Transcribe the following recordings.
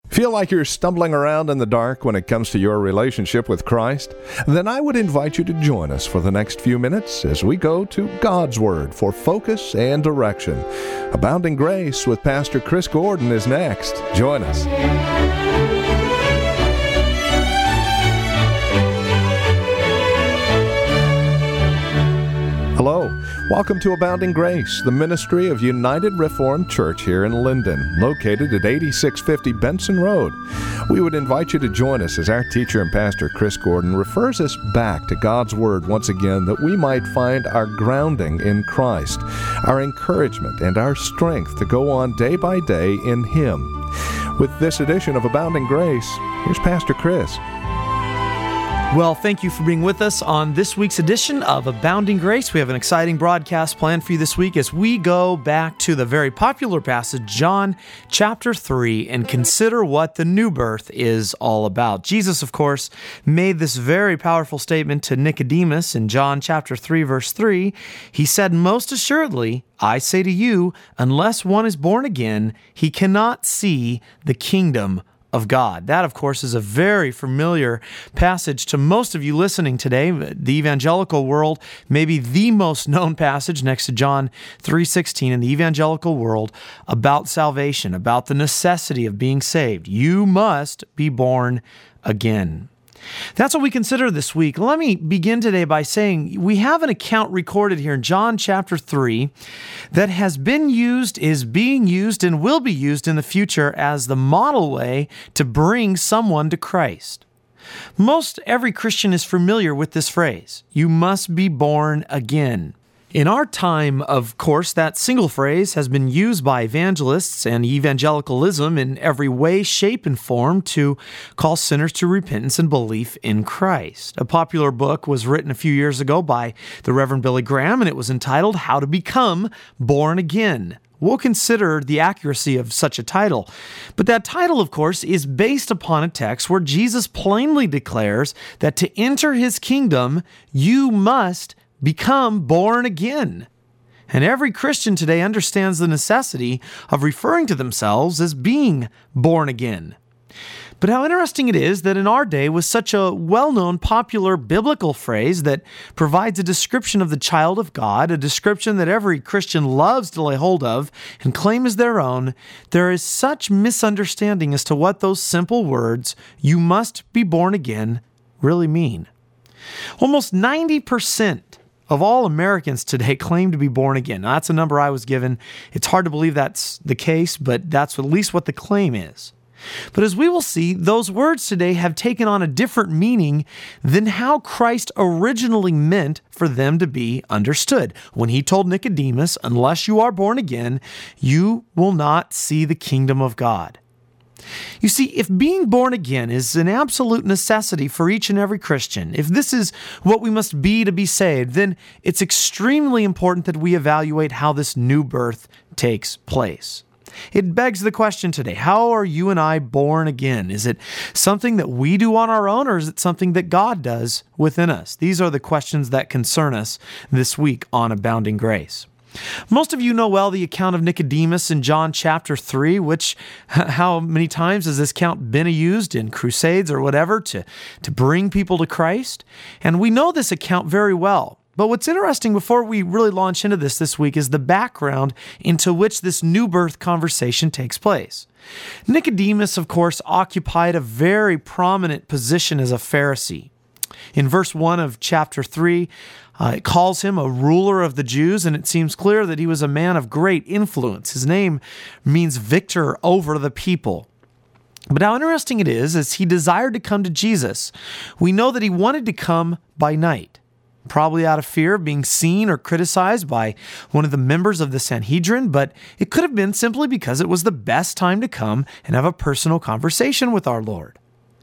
Feel like you're stumbling around in the dark when it comes to your relationship with Christ? Then I would invite you to join us for the next few minutes as we go to God's Word for focus and direction. Abounding Grace with Pastor Chris Gordon is next. Join us. Hello. Welcome to Abounding Grace, the ministry of United Reformed Church here in Linden, located at 8650 Benson Road. We would invite you to join us as our teacher and pastor, Chris Gordon, refers us back to God's Word once again that we might find our grounding in Christ, our encouragement, and our strength to go on day by day in Him. With this edition of Abounding Grace, here's Pastor Chris. Well, thank you for being with us on this week's edition of Abounding Grace. We have an exciting broadcast planned for you this week as we go back to the very popular passage, John chapter 3, and consider what the new birth is all about. Jesus, of course, made this very powerful statement to Nicodemus in John chapter 3, verse 3. He said, "Most assuredly, I say to you, unless one is born again, he cannot see the kingdom of God." That, of course, is a very familiar passage to most of you listening today. The evangelical world, maybe the most known passage next to John 3:16 in the evangelical world about salvation, about the necessity of being saved. You must be born again. That's what we consider this week. Let me begin today by saying we have an account recorded here in John chapter 3 that has been used, is being used, and will be used in the future as the model way to bring someone to Christ. Most every Christian is familiar with this phrase, "You must be born again." In our time, of course, that single phrase has been used by evangelists and evangelicalism in every way, shape, and form to call sinners to repentance and belief in Christ. A popular book was written a few years ago by the Reverend Billy Graham, and it was entitled How to Become Born Again. We'll consider the accuracy of such a title. But that title, of course, is based upon a text where Jesus plainly declares that to enter His kingdom, you must become born again. And every Christian today understands the necessity of referring to themselves as being born again. But how interesting it is that in our day, with such a well-known, popular biblical phrase that provides a description of the child of God, a description that every Christian loves to lay hold of and claim as their own, there is such misunderstanding as to what those simple words, "you must be born again," really mean. Almost 90% of all Americans today claim to be born again. Now, that's a number I was given. It's hard to believe that's the case, but that's at least what the claim is. But as we will see, those words today have taken on a different meaning than how Christ originally meant for them to be understood. When He told Nicodemus, "Unless you are born again, you will not see the kingdom of God." You see, if being born again is an absolute necessity for each and every Christian, if this is what we must be to be saved, then it's extremely important that we evaluate how this new birth takes place. It begs the question today, how are you and I born again? Is it something that we do on our own, or is it something that God does within us? These are the questions that concern us this week on Abounding Grace. Most of you know well the account of Nicodemus in John chapter 3, which, how many times has this account been used in crusades or whatever to bring people to Christ? And we know this account very well. But what's interesting before we really launch into this week is the background into which this new birth conversation takes place. Nicodemus, of course, occupied a very prominent position as a Pharisee. In verse 1 of chapter 3, it calls him a ruler of the Jews, and it seems clear that he was a man of great influence. His name means victor over the people. But how interesting it is, as he desired to come to Jesus, we know that he wanted to come by night, probably out of fear of being seen or criticized by one of the members of the Sanhedrin, but it could have been simply because it was the best time to come and have a personal conversation with our Lord.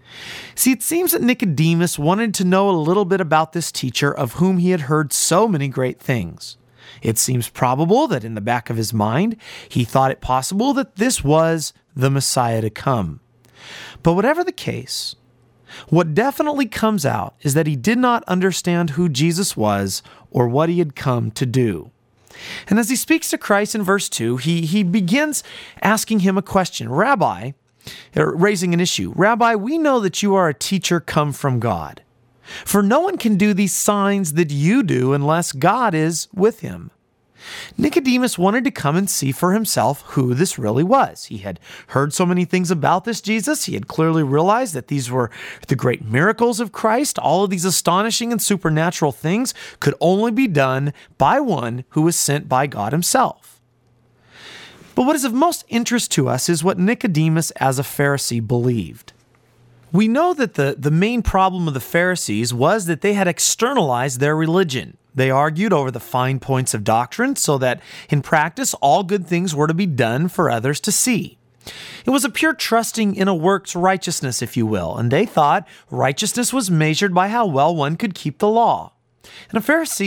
See, it seems that Nicodemus wanted to know a little bit about this teacher of whom he had heard so many great things. It seems probable that in the back of his mind, he thought it possible that this was the Messiah to come. But whatever the case, what definitely comes out is that he did not understand who Jesus was or what he had come to do. And as he speaks to Christ in verse 2, he begins asking him a question. "Rabbi, raising an issue. Rabbi, we know that you are a teacher come from God. For no one can do these signs that you do unless God is with him. Nicodemus wanted to come and see for himself who this really was. He had heard so many things about this Jesus. He had clearly realized that these were the great miracles of Christ. All of these astonishing and supernatural things could only be done by one who was sent by God himself. But what is of most interest to us is what Nicodemus as a Pharisee believed. We know that the main problem of the Pharisees was that they had externalized their religion. They argued over the fine points of doctrine so that in practice all good things were to be done for others to see. It was a pure trusting in a works righteousness, if you will, and they thought righteousness was measured by how well one could keep the law. And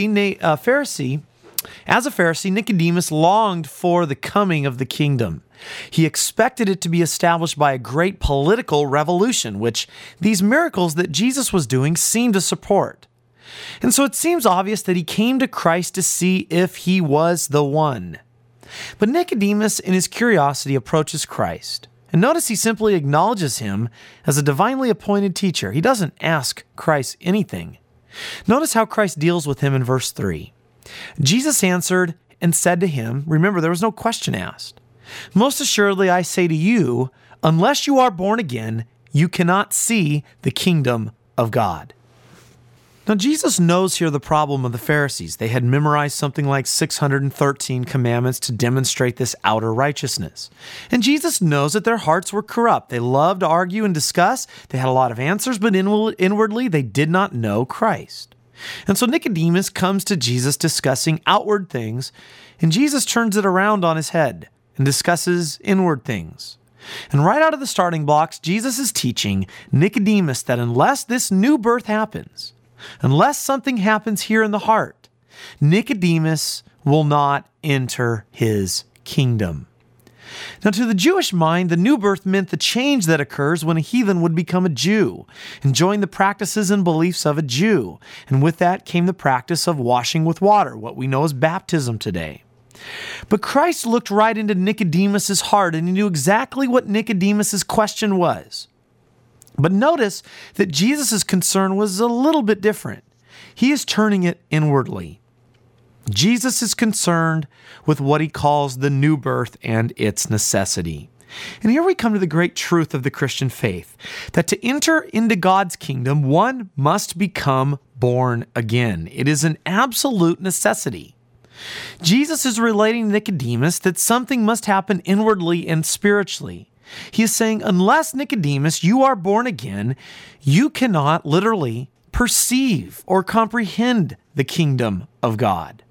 as a Pharisee, Nicodemus longed for the coming of the kingdom. He expected it to be established by a great political revolution, which these miracles that Jesus was doing seemed to support. And so it seems obvious that he came to Christ to see if he was the one. But Nicodemus, in his curiosity, approaches Christ. And notice he simply acknowledges him as a divinely appointed teacher. He doesn't ask Christ anything. Notice how Christ deals with him in verse 3. Jesus answered and said to him, remember, there was no question asked. Most assuredly, I say to you, unless you are born again, you cannot see the kingdom of God. Now, Jesus knows here the problem of the Pharisees. They had memorized something like 613 commandments to demonstrate this outer righteousness. And Jesus knows that their hearts were corrupt. They loved to argue and discuss. They had a lot of answers, but inwardly they did not know Christ. And so Nicodemus comes to Jesus discussing outward things, and Jesus turns it around on his head and discusses inward things. And right out of the starting blocks, Jesus is teaching Nicodemus that unless this new birth happens, unless something happens here in the heart, Nicodemus will not enter his kingdom. Now, to the Jewish mind, the new birth meant the change that occurs when a heathen would become a Jew and join the practices and beliefs of a Jew. And with that came the practice of washing with water, what we know as baptism today. But Christ looked right into Nicodemus's heart, and he knew exactly what Nicodemus's question was. But notice that Jesus' concern was a little bit different. He is turning it inwardly. Jesus is concerned with what he calls the new birth and its necessity. And here we come to the great truth of the Christian faith, that to enter into God's kingdom, one must become born again. It is an absolute necessity. Jesus is relating to Nicodemus that something must happen inwardly and spiritually. He is saying, unless, Nicodemus, you are born again, you cannot literally perceive or comprehend the kingdom of God.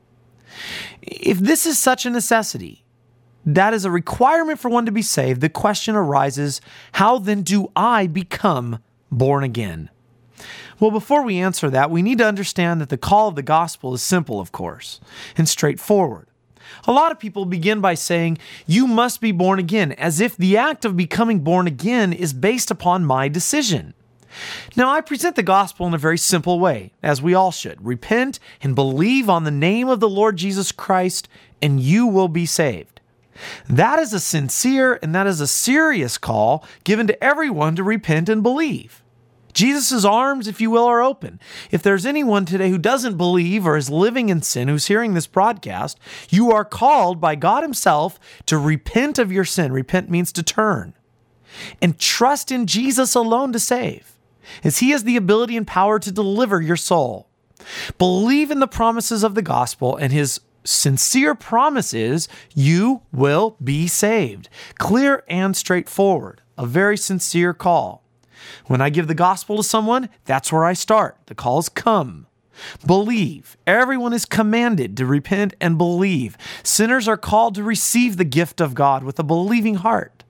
If this is such a necessity, that is a requirement for one to be saved, the question arises, how then do I become born again? Well, before we answer that, we need to understand that the call of the gospel is simple, of course, and straightforward. A lot of people begin by saying, you must be born again, as if the act of becoming born again is based upon my decision. Now, I present the gospel in a very simple way, as we all should. Repent and believe on the name of the Lord Jesus Christ, and you will be saved. That is a sincere and that is a serious call given to everyone to repent and believe. Jesus' arms, if you will, are open. If there's anyone today who doesn't believe or is living in sin who's hearing this broadcast, you are called by God himself to repent of your sin. Repent means to turn. And trust in Jesus alone to save, as he has the ability and power to deliver your soul. Believe in the promises of the gospel, and his sincere promise is you will be saved. Clear and straightforward. A very sincere call. When I give the gospel to someone, that's where I start. The call is come. Believe. Everyone is commanded to repent and believe. Sinners are called to receive the gift of God with a believing heart.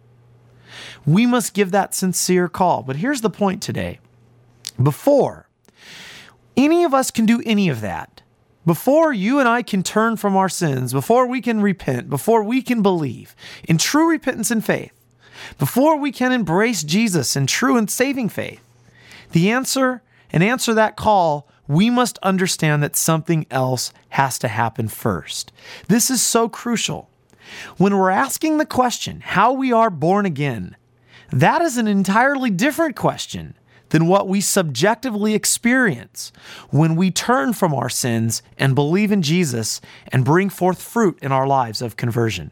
We must give that sincere call. But here's the point today. Before any of us can do any of that, before you and I can turn from our sins, before we can repent, before we can believe in true repentance and faith, before we can embrace Jesus in true and saving faith, answer that call, we must understand that something else has to happen first. This is so crucial. When we're asking the question, how we are born again, That is an entirely different question than what we subjectively experience when we turn from our sins and believe in Jesus and bring forth fruit in our lives of conversion.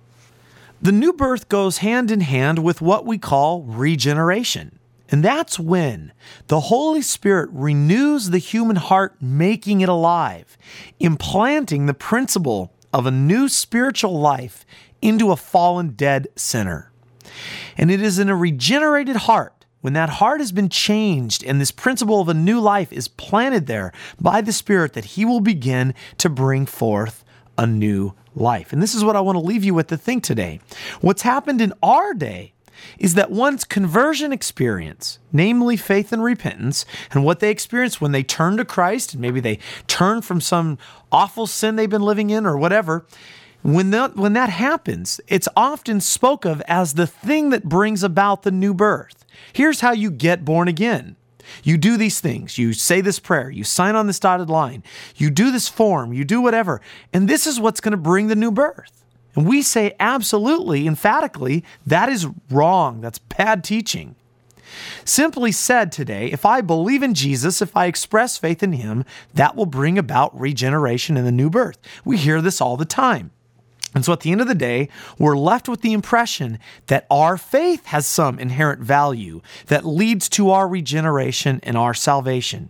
The new birth goes hand in hand with what we call regeneration. And that's when the Holy Spirit renews the human heart, making it alive, implanting the principle of a new spiritual life into a fallen, dead sinner. And it is in a regenerated heart, when that heart has been changed and this principle of a new life is planted there by the Spirit, that He will begin to bring forth a new life. And this is what I want to leave you with to think today. What's happened in our day is that one's conversion experience, namely faith and repentance, and what they experience when they turn to Christ, and maybe they turn from some awful sin they've been living in or whatever, when that happens, it's often spoke of as the thing that brings about the new birth. Here's how you get born again. You do these things. You say this prayer. You sign on this dotted line. You do this form. You do whatever. And this is what's going to bring the new birth. And we say absolutely, emphatically, that is wrong. That's bad teaching. Simply said today, if I believe in Jesus, if I express faith in Him, that will bring about regeneration and the new birth. We hear this all the time. And so at the end of the day, we're left with the impression that our faith has some inherent value that leads to our regeneration and our salvation.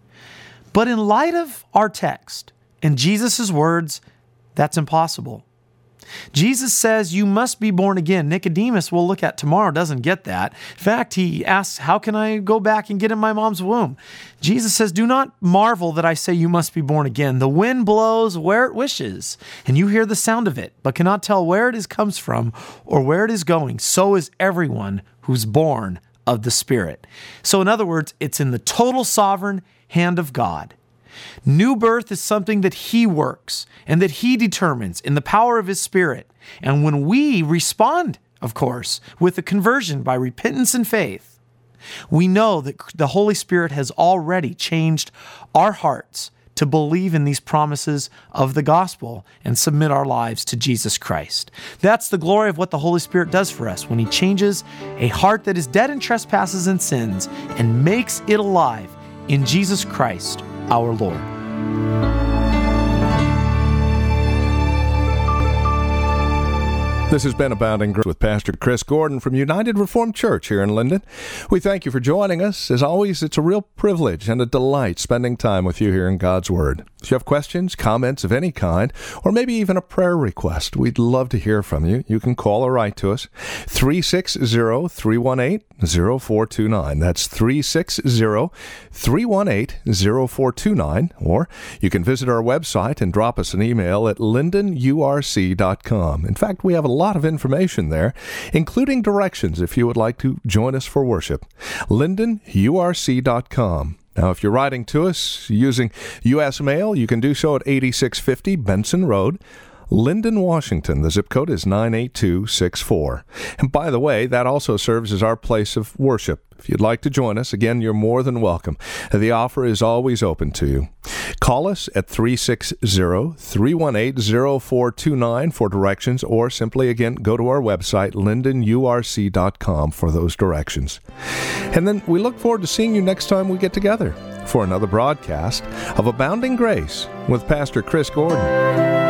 But in light of our text and Jesus' words, that's impossible. Jesus says you must be born again. Nicodemus, we'll look at tomorrow, doesn't get that. In fact, he asks, how can I go back and get in my mom's womb? Jesus says, do not marvel that I say you must be born again. The wind blows where it wishes, and you hear the sound of it, but cannot tell where it comes from or where it is going. So is everyone who's born of the Spirit. So in other words, it's in the total sovereign hand of God. New birth is something that He works and that He determines in the power of His Spirit. And when we respond, of course, with a conversion by repentance and faith, we know that the Holy Spirit has already changed our hearts to believe in these promises of the gospel and submit our lives to Jesus Christ. That's the glory of what the Holy Spirit does for us when He changes a heart that is dead in trespasses and sins and makes it alive in Jesus Christ, our Lord. This has been Abounding Grace with Pastor Chris Gordon from United Reformed Church here in Linden. We thank you for joining us. As always, it's a real privilege and a delight spending time with you here in God's Word. If you have questions, comments of any kind, or maybe even a prayer request, we'd love to hear from you. You can call or write to us, 360-318-0429. That's 360-318-0429. Or you can visit our website and drop us an email at lindenurc.com. In fact, we have a lot of information there, including directions if you would like to join us for worship. lindenurc.com. Now, if you're writing to us using U.S. mail, you can do so at 8650 Benson Road, Linden, Washington. The zip code is 98264. And by the way, that also serves as our place of worship. If you'd like to join us, again, you're more than welcome. The offer is always open to you. Call us at 360-318-0429 for directions, or simply, again, go to our website, lindenurc.com, for those directions. And then we look forward to seeing you next time we get together for another broadcast of Abounding Grace with Pastor Chris Gordon.